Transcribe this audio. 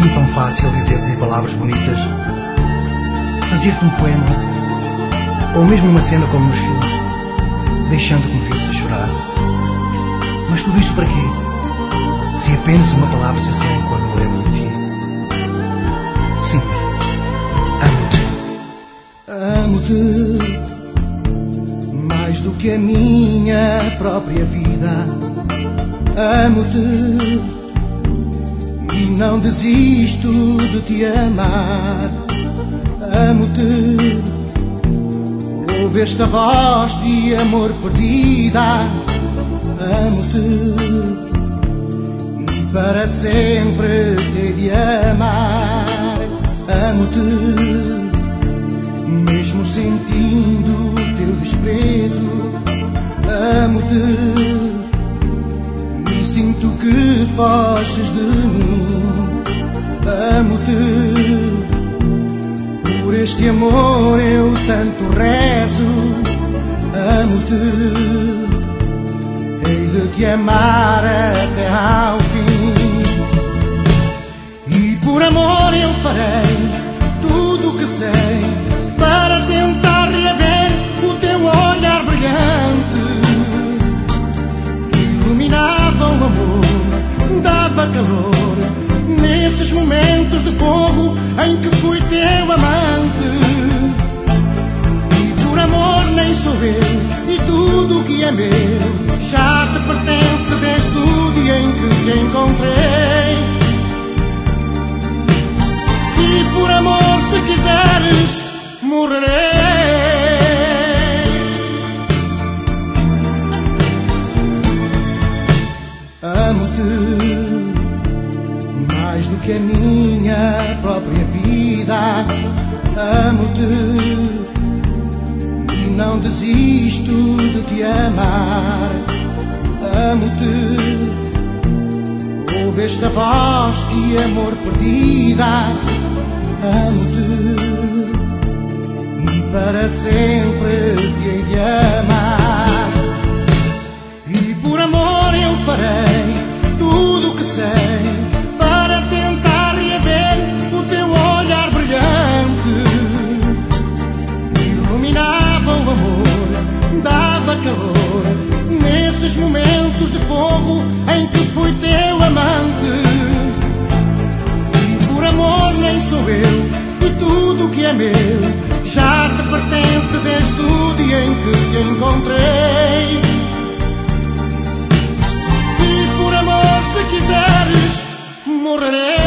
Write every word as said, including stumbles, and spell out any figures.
Seria-me tão fácil dizer-te palavras bonitas, fazer-te um poema, ou mesmo uma cena como nos filmes, deixando que me visses chorar. Mas tudo isso para quê? Se apenas uma palavra se acende quando me lembro de ti. Sim, amo-te. Amo-te mais do que a minha própria vida. Amo-te e não desisto de te amar. Amo-te, ouve esta voz de amor perdida. Amo-te e para sempre te de amar. Amo-te, mesmo sentindo teu desprezo. Amo-te e sinto que foges de mim. Amo-te, por este amor eu tanto rezo. Amo-te, hei de te amar até ao fim. E por amor eu farei tudo o que sei para tentar reaver o teu olhar brilhante, que iluminava o amor, dava calor nesses momentos de fogo em que fui teu amante. E por amor nem sou eu, e tudo o que é meu já te pertence desde o dia em que te encontrei. E por amor, se quiseres, morrerei. Amo-te mais do que a minha própria vida. Amo-te e não desisto de te amar. Amo-te, ouve esta voz de amor perdida. Amo-te e para sempre te hei de amar. E por amor eu farei tudo o que sei para tentar reaver o teu olhar brilhante, que iluminava o amor, dava calor nesses momentos de fogo em que fui teu amante. E por amor nem sou eu, e tudo o que é meu já te pertence desde o dia em que te encontrei. E por amor, se quiseres, morrerei.